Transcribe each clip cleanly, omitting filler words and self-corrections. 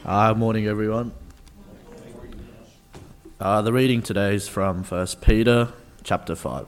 Morning, everyone. The reading today is from 1 Peter chapter 5.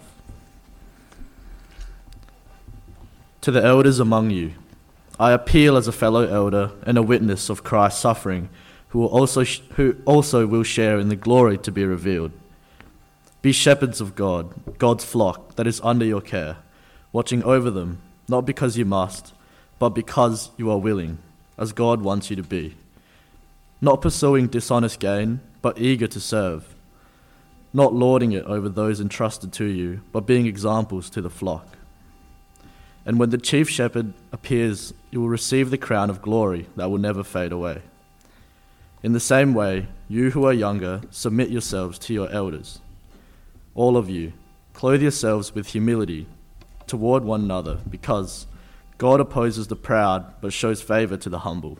To the elders among you, I appeal as a fellow elder and a witness of Christ's suffering, who also will share in the glory to be revealed. Be shepherds of God, God's flock that is under your care, watching over them, not because you must, but because you are willing, as God wants you to be. Not pursuing dishonest gain, but eager to serve. Not lording it over those entrusted to you, but being examples to the flock. And when the chief shepherd appears, you will receive the crown of glory that will never fade away. In the same way, you who are younger, submit yourselves to your elders. All of you, clothe yourselves with humility toward one another, because God opposes the proud, but shows favor to the humble.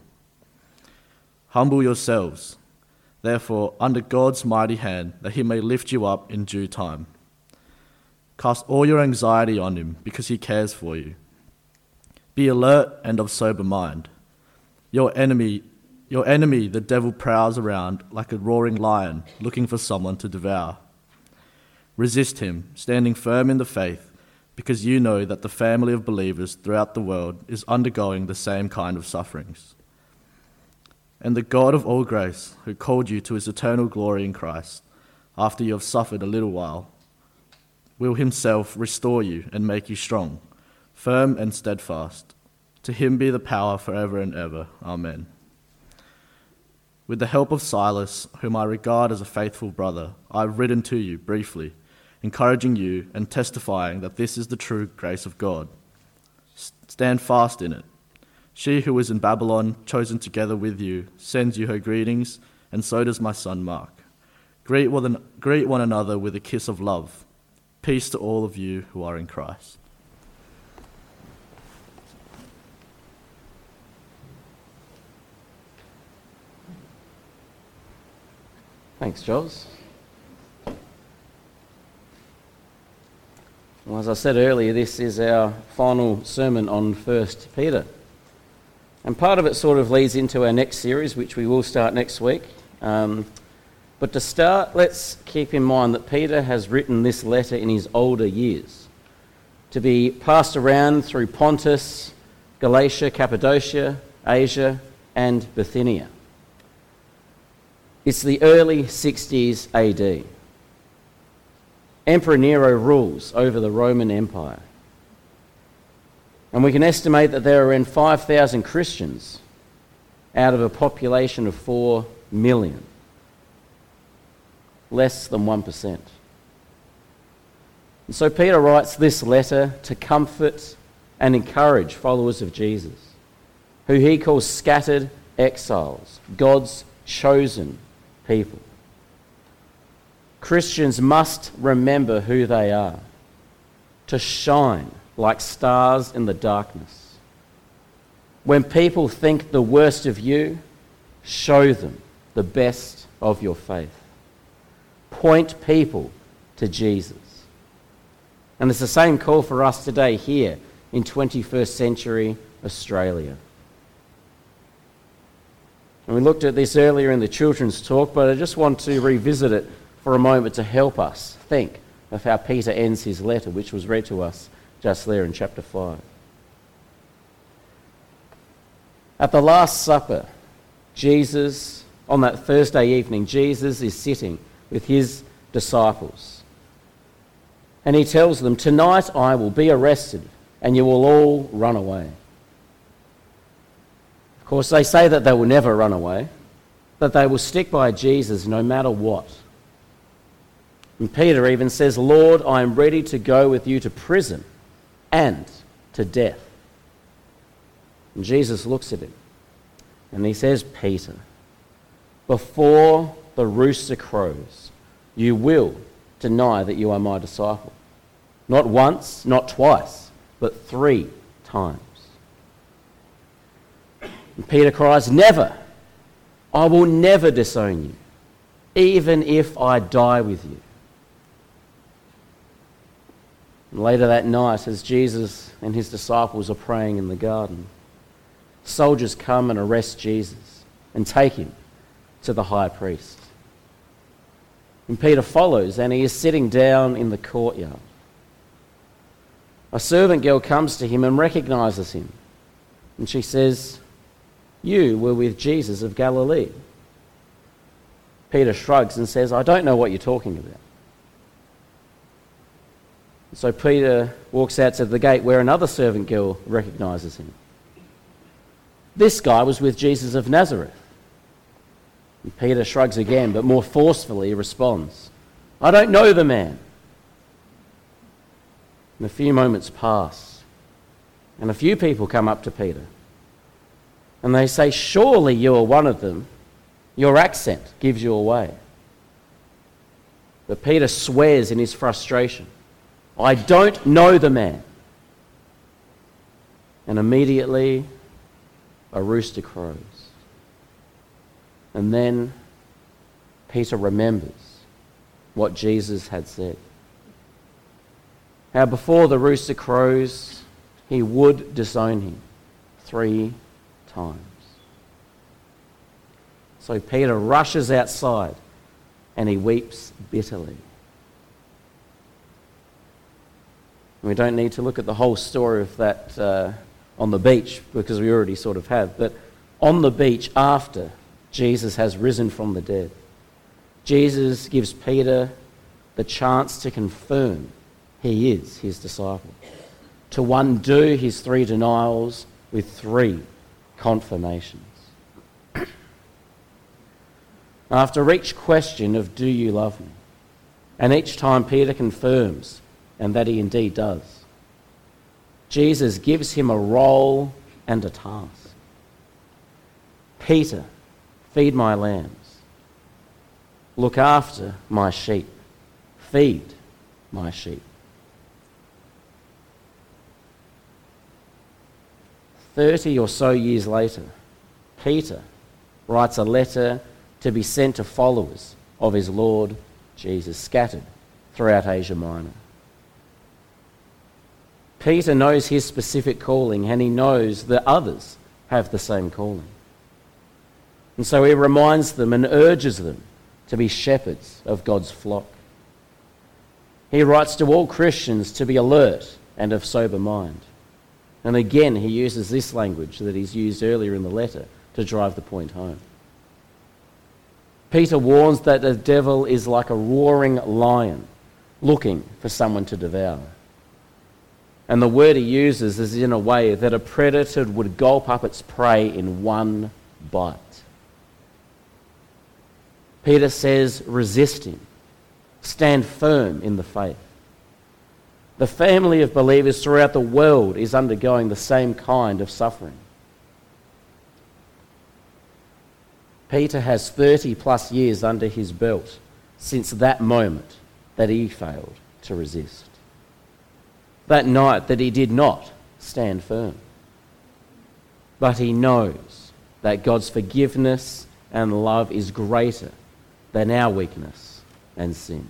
Humble yourselves, therefore, under God's mighty hand, that he may lift you up in due time. Cast all your anxiety on him, because he cares for you. Be alert and of sober mind. Your enemy, the devil, prowls around like a roaring lion, looking for someone to devour. Resist him, standing firm in the faith, because you know that the family of believers throughout the world is undergoing the same kind of sufferings. And the God of all grace, who called you to his eternal glory in Christ, after you have suffered a little while, will himself restore you and make you strong, firm and steadfast. To him be the power forever and ever. Amen. With the help of Silas, whom I regard as a faithful brother, I have written to you briefly, encouraging you and testifying that this is the true grace of God. Stand fast in it. She who is in Babylon, chosen together with you, sends you her greetings, and so does my son Mark. Greet one another with a kiss of love. Peace to all of you who are in Christ. Thanks, Jules. Well, as I said earlier, this is our final sermon on 1 Peter. And part of it sort of leads into our next series, which we will start next week. But to start, let's keep in mind that Peter has written this letter in his older years, to be passed around through Pontus, Galatia, Cappadocia, Asia, and Bithynia. It's the early 60s AD. Emperor Nero rules over the Roman Empire. And we can estimate that there are around 5,000 Christians out of a population of 4 million. Less than 1%. And so Peter writes this letter to comfort and encourage followers of Jesus, who he calls scattered exiles, God's chosen people. Christians must remember who they are, to shine like stars in the darkness. When people think the worst of you, show them the best of your faith. Point people to Jesus. And it's the same call for us today here in 21st century Australia. And we looked at this earlier in the children's talk, but I just want to revisit it for a moment to help us think of how Peter ends his letter, which was read to us just there in chapter 5. At the Last Supper, Jesus, on that Thursday evening, Jesus is sitting with his disciples. And he tells them, "Tonight I will be arrested and you will all run away." Of course, they say that they will never run away, that they will stick by Jesus no matter what. And Peter even says, "Lord, I am ready to go with you to prison and to death." And Jesus looks at him and he says, "Peter, before the rooster crows, you will deny that you are my disciple. Not once, not twice, but 3 times." And Peter cries, "Never! I will never disown you, even if I die with you." And later that night, as Jesus and his disciples are praying in the garden, soldiers come and arrest Jesus. and take him to the high priest. And Peter follows, and he is sitting down in the courtyard. A servant girl comes to him and recognizes him. And she says, "You were with Jesus of Galilee." Peter shrugs and says, "I don't know what you're talking about." So Peter walks out to the gate where another servant girl recognizes him. "This guy was with Jesus of Nazareth." And Peter shrugs again, but more forcefully responds, "I don't know the man." And a few moments pass, and a few people come up to Peter, and they say, "Surely you are one of them. Your accent gives you away." But Peter swears in his frustration, "I don't know the man." And immediately a rooster crows. And then Peter remembers what Jesus had said. How before the rooster crows, he would disown him 3 times. So Peter rushes outside and he weeps bitterly. We don't need to look at the whole story of that on the beach, because we already sort of have. But on the beach, after Jesus has risen from the dead, Jesus gives Peter the chance to confirm he is his disciple, to undo his 3 denials with 3 confirmations. After each question of "Do you love me?" and each time Peter confirms, and that he indeed does, Jesus gives him a role and a task. "Peter, feed my lambs. Look after my sheep. Feed my sheep." 30 or so years later, Peter writes a letter to be sent to followers of his Lord Jesus scattered throughout Asia Minor. Peter knows his specific calling, and he knows that others have the same calling. And so he reminds them and urges them to be shepherds of God's flock. He writes to all Christians to be alert and of sober mind. And again, he uses this language that he's used earlier in the letter to drive the point home. Peter warns that the devil is like a roaring lion looking for someone to devour. And the word he uses is in a way that a predator would gulp up its prey in one bite. Peter says, resist him. Stand firm in the faith. The family of believers throughout the world is undergoing the same kind of suffering. Peter has 30 plus years under his belt since that moment that he failed to resist. That night that he did not stand firm. But he knows that God's forgiveness and love is greater than our weakness and sin.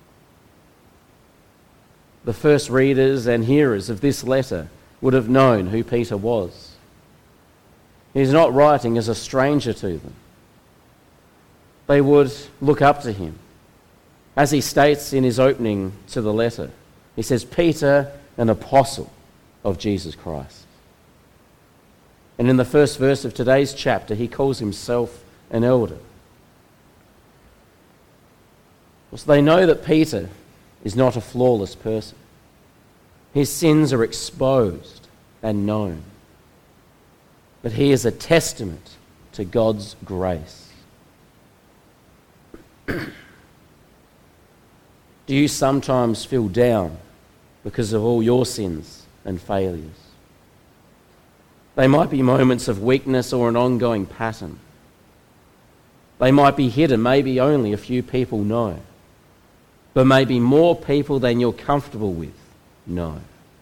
The first readers and hearers of this letter would have known who Peter was. He's not writing as a stranger to them. They would look up to him. As he states in his opening to the letter, he says, Peter, an apostle of Jesus Christ. And in the first verse of today's chapter, he calls himself an elder. So they know that Peter is not a flawless person. His sins are exposed and known. But he is a testament to God's grace. Do you sometimes feel down because of all your sins and failures? They might be moments of weakness or an ongoing pattern. They might be hidden, maybe only a few people know. But maybe more people than you're comfortable with know.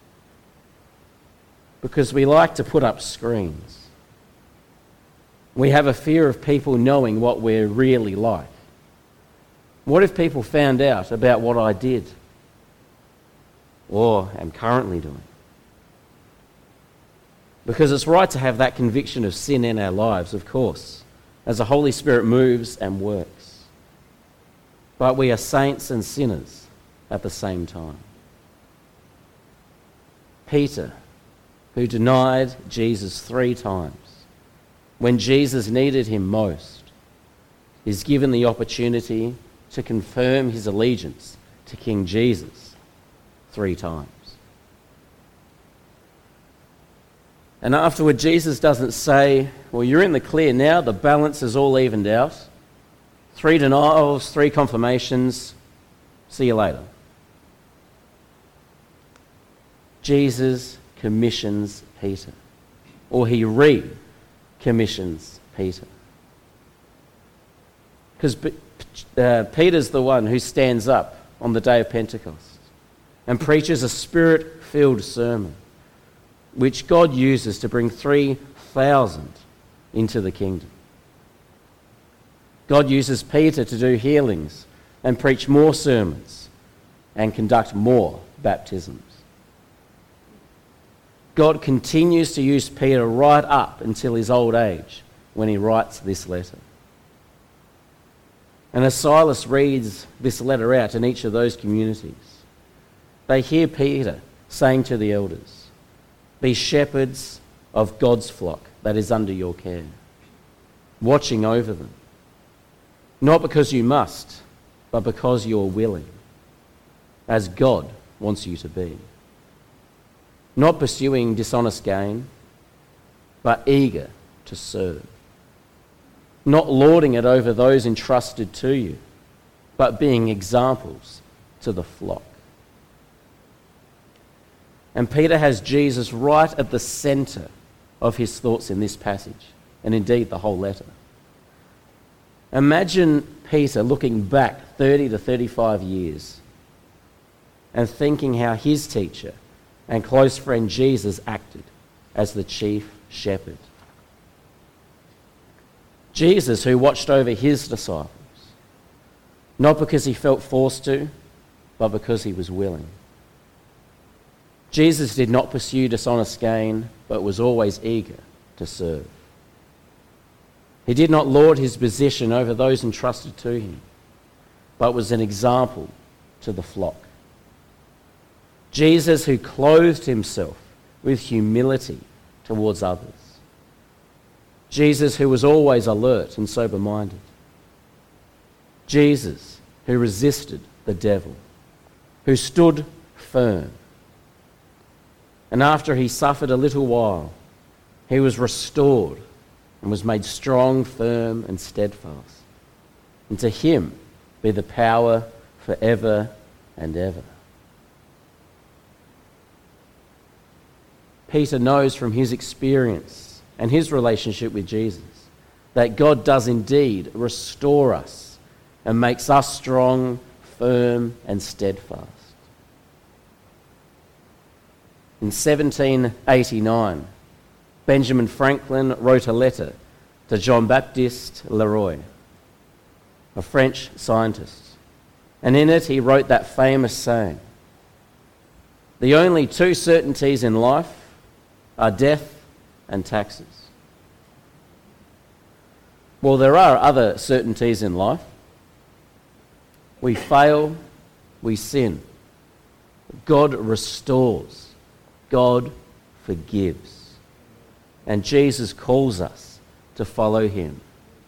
Because we like to put up screens. We have a fear of people knowing what we're really like. What if people found out about what I did or am currently doing? Because it's right to have that conviction of sin in our lives, of course, as the Holy Spirit moves and works. But we are saints and sinners at the same time. Peter, who denied Jesus 3 times, when Jesus needed him most, is given the opportunity to confirm his allegiance to King Jesus 3 times. And afterward, Jesus doesn't say, well, you're in the clear now, the balance is all evened out. 3 denials, 3 confirmations, see you later. Jesus commissions Peter, or he re-commissions Peter. Because Peter's the one who stands up on the day of Pentecost and preaches a spirit-filled sermon, which God uses to bring 3,000 into the kingdom. God uses Peter to do healings and preach more sermons and conduct more baptisms. God continues to use Peter right up until his old age when he writes this letter. And as Silas reads this letter out in each of those communities, they hear Peter saying to the elders, "Be shepherds of God's flock that is under your care, watching over them, not because you must, but because you're willing, as God wants you to be. Not pursuing dishonest gain, but eager to serve. Not lording it over those entrusted to you, but being examples to the flock." And Peter has Jesus right at the centre of his thoughts in this passage, and indeed the whole letter. Imagine Peter looking back 30 to 35 years and thinking how his teacher and close friend Jesus acted as the chief shepherd. Jesus, who watched over his disciples, not because he felt forced to, but because he was willing. Jesus did not pursue dishonest gain, but was always eager to serve. He did not lord his position over those entrusted to him, but was an example to the flock. Jesus, who clothed himself with humility towards others. Jesus, who was always alert and sober-minded. Jesus, who resisted the devil, who stood firm. And after he suffered a little while, he was restored and was made strong, firm, and steadfast. And to him be the power forever and ever. Peter knows from his experience and his relationship with Jesus that God does indeed restore us and makes us strong, firm, and steadfast. In 1789, Benjamin Franklin wrote a letter to Jean-Baptiste Leroy, a French scientist, and in it he wrote that famous saying, "The only 2 certainties in life are death and taxes." Well, there are other certainties in life. We fail, we sin. God restores, God forgives. And Jesus calls us to follow him.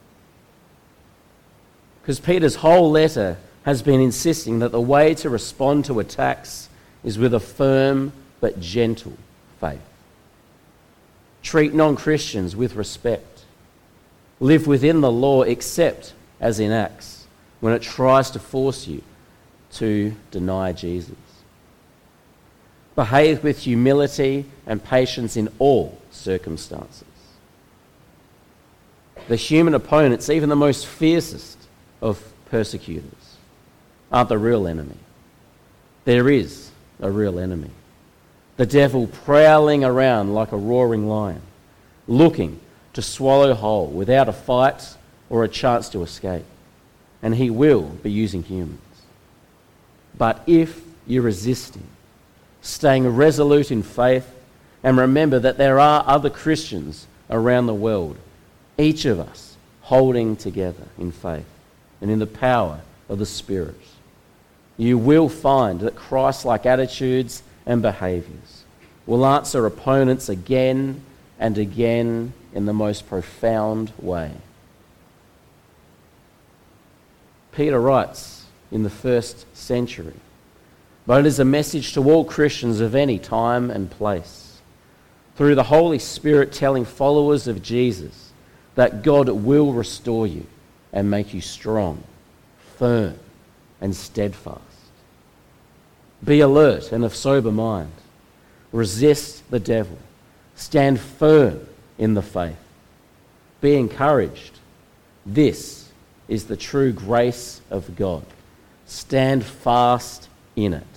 Because Peter's whole letter has been insisting that the way to respond to attacks is with a firm but gentle faith. Treat non-Christians with respect. Live within the law except as in Acts, when it tries to force you to deny Jesus. Behave with humility and patience in all circumstances. The human opponents, even the most fiercest of persecutors, aren't the real enemy. There is a real enemy. The devil prowling around like a roaring lion, looking to swallow whole without a fight or a chance to escape. And he will be using humans. But if you resist him, staying resolute in faith, and remember that there are other Christians around the world, each of us holding together in faith and in the power of the Spirit, you will find that Christ-like attitudes and behaviours will answer opponents again and again in the most profound way. Peter writes in the first century, but it is a message to all Christians of any time and place, through the Holy Spirit telling followers of Jesus that God will restore you and make you strong, firm, and steadfast. Be alert and of sober mind. Resist the devil. Stand firm in the faith. Be encouraged. This is the true grace of God. Stand fast in it.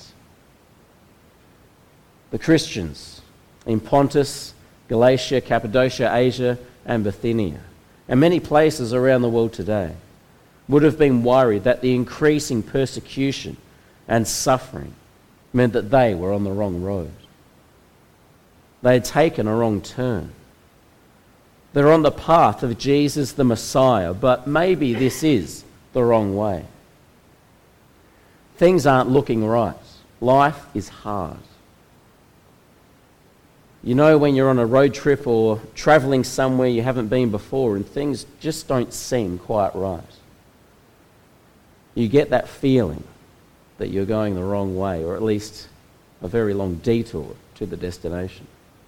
The Christians in Pontus, Galatia, Cappadocia, Asia, and Bithynia, and many places around the world today, would have been worried that the increasing persecution and suffering meant that they were on the wrong road. They had taken a wrong turn. They're on the path of Jesus the Messiah, but maybe this is the wrong way. Things aren't looking right. Life is hard. You know when you're on a road trip or travelling somewhere you haven't been before and things just don't seem quite right. You get that feeling that you're going the wrong way, or at least a very long detour to the destination.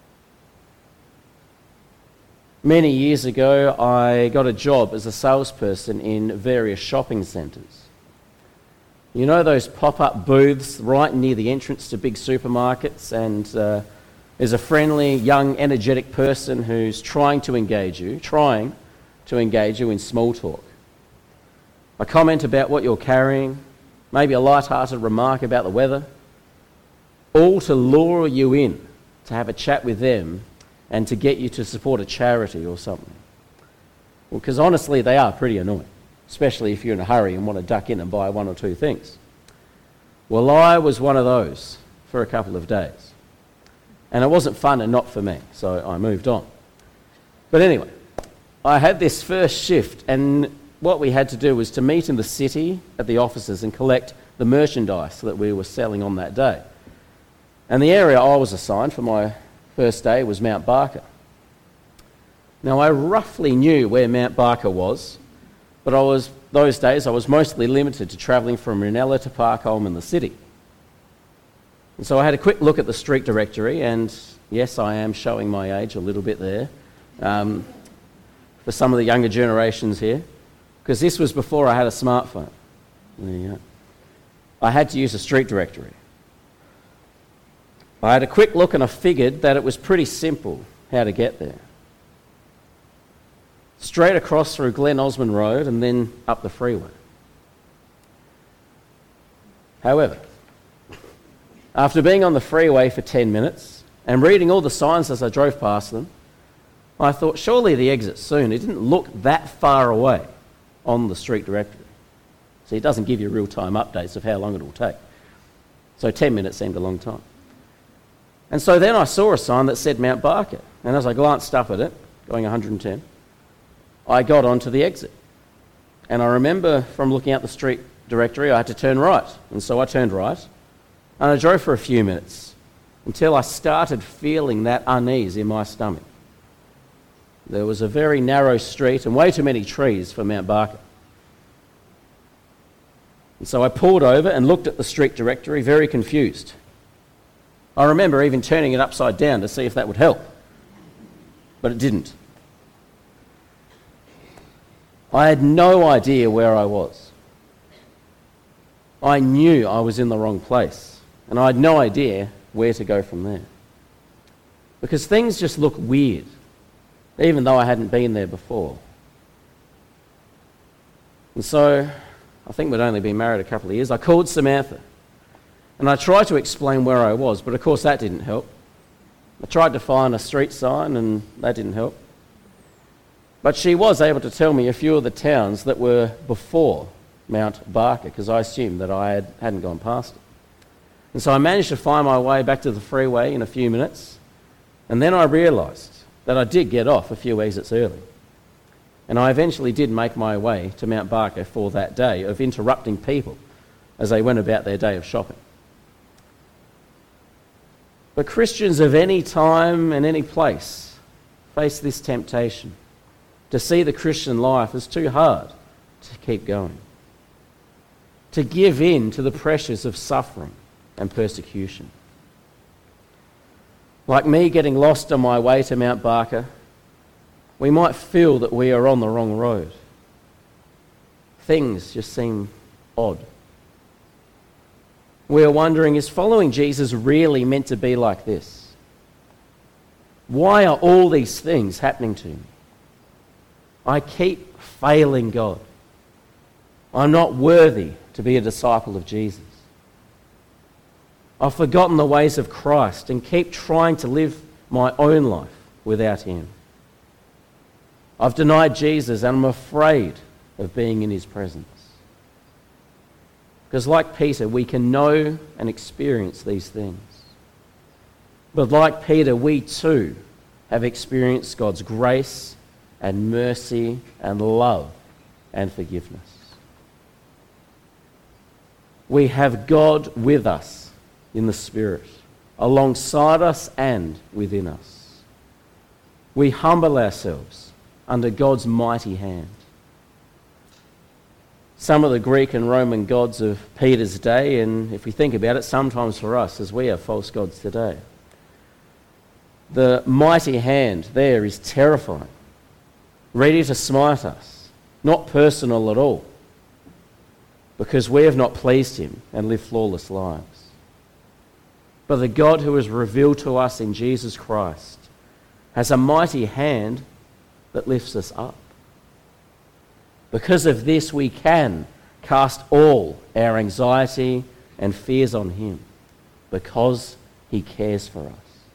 Many years ago, I got a job as a salesperson in various shopping centres. You know those pop-up booths right near the entrance to big supermarkets, and there's a friendly, young, energetic person who's trying to engage you in small talk. A comment about what you're carrying, maybe a light-hearted remark about the weather, all to lure you in to have a chat with them and to get you to support a charity or something. Well, because honestly, they are pretty annoying, especially if you're in a hurry and want to duck in and buy one or two things. Well, I was one of those for a couple of days. And it wasn't fun and not for me, so I moved on. But anyway, I had this first shift, and what we had to do was to meet in the city at the offices and collect the merchandise that we were selling on that day. And the area I was assigned for my first day was Mount Barker. Now, I roughly knew where Mount Barker was, but those days I was mostly limited to travelling from Ranella to Parkholme in the city. And so I had a quick look at the street directory, and yes, I am showing my age a little bit there for some of the younger generations here, because this was before I had a smartphone. There you go. I had to use a street directory. I had a quick look and I figured that it was pretty simple how to get there. Straight across through Glen Osmond Road and then up the freeway. However, after being on the freeway for 10 minutes and reading all the signs as I drove past them, I thought surely the exit's soon. It didn't look that far away on the street directory. See, it doesn't give you real-time updates of how long it will take. So 10 minutes seemed a long time. And so then I saw a sign that said Mount Barker. And as I glanced up at it, going 110, I got onto the exit. And I remember from looking at the street directory, I had to turn right. And so I turned right. And I drove for a few minutes until I started feeling that unease in my stomach. There was a very narrow street and way too many trees for Mount Barker. And so I pulled over and looked at the street directory, very confused. I remember even turning it upside down to see if that would help, but it didn't. I had no idea where I was. I knew I was in the wrong place, and I had no idea where to go from there. Because things just looked weird, even though I hadn't been there before. And so, I think we'd only been married a couple of years, I called Samantha. And I tried to explain where I was, but of course that didn't help. I tried to find a street sign, and that didn't help. But she was able to tell me a few of the towns that were before Mount Barker, because I assumed that I hadn't gone past it. And so I managed to find my way back to the freeway in a few minutes, and then I realised that I did get off a few exits early. And I eventually did make my way to Mount Barker for that day of interrupting people as they went about their day of shopping. But Christians of any time and any place face this temptation to see the Christian life as too hard to keep going, to give in to the pressures of suffering and persecution. Like me getting lost on my way to Mount Barker, we might feel that we are on the wrong road. Things just seem odd. We are wondering, is following Jesus really meant to be like this? Why are all these things happening to me? I keep failing God. I'm not worthy to be a disciple of Jesus. I've forgotten the ways of Christ and keep trying to live my own life without him. I've denied Jesus and I'm afraid of being in his presence. Because like Peter, we can know and experience these things. But like Peter, we too have experienced God's grace and mercy and love and forgiveness. We have God with us in the Spirit, alongside us and within us. We humble ourselves under God's mighty hand. Some of the Greek and Roman gods of Peter's day, and if we think about it, sometimes for us as we have false gods today. The mighty hand there is terrifying, ready to smite us, not personal at all, because we have not pleased him and lived flawless lives. But the God who is revealed to us in Jesus Christ has a mighty hand that lifts us up. Because of this, we can cast all our anxiety and fears on him, because he cares for us.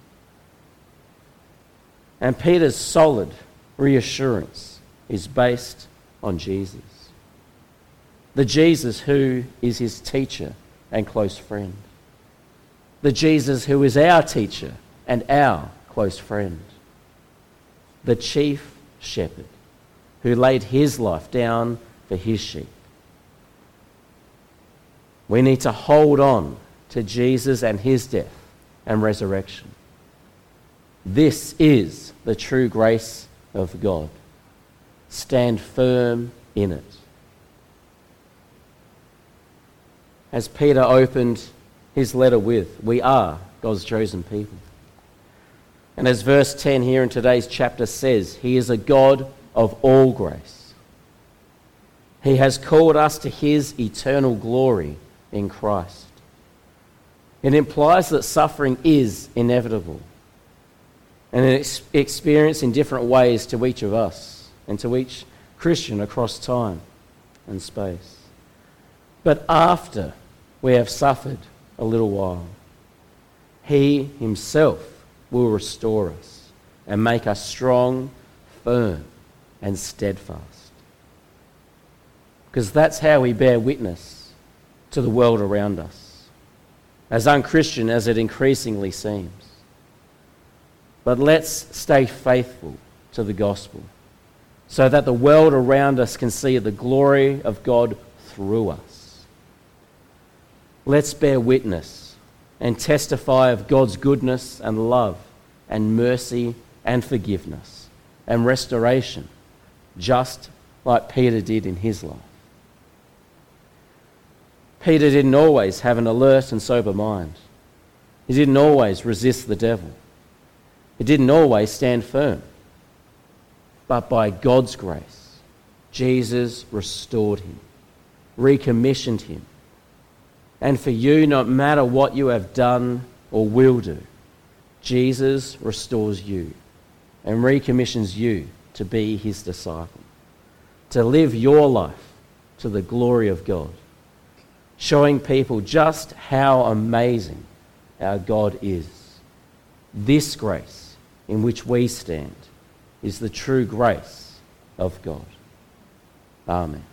And Peter's solid reassurance is based on Jesus. The Jesus who is his teacher and close friend. The Jesus who is our teacher and our close friend. The chief shepherd who laid his life down for his sheep. We need to hold on to Jesus and his death and resurrection. This is the true grace of God. Stand firm in it. As Peter opened his letter with, we are God's chosen people. And as verse 10 here in today's chapter says, he is a God of all grace. He has called us to his eternal glory in Christ. It implies that suffering is inevitable and an experience in different ways to each of us and to each Christian across time and space. But after we have suffered a little while, he himself will restore us and make us strong, firm, and steadfast. Because that's how we bear witness to the world around us, as unchristian as it increasingly seems. But let's stay faithful to the gospel so that the world around us can see the glory of God through us. Let's bear witness and testify of God's goodness and love and mercy and forgiveness and restoration, just like Peter did in his life. Peter didn't always have an alert and sober mind. He didn't always resist the devil. He didn't always stand firm. But by God's grace, Jesus restored him, recommissioned him. And for you, no matter what you have done or will do, Jesus restores you and recommissions you to be his disciple, to live your life to the glory of God, showing people just how amazing our God is. This grace in which we stand is the true grace of God. Amen.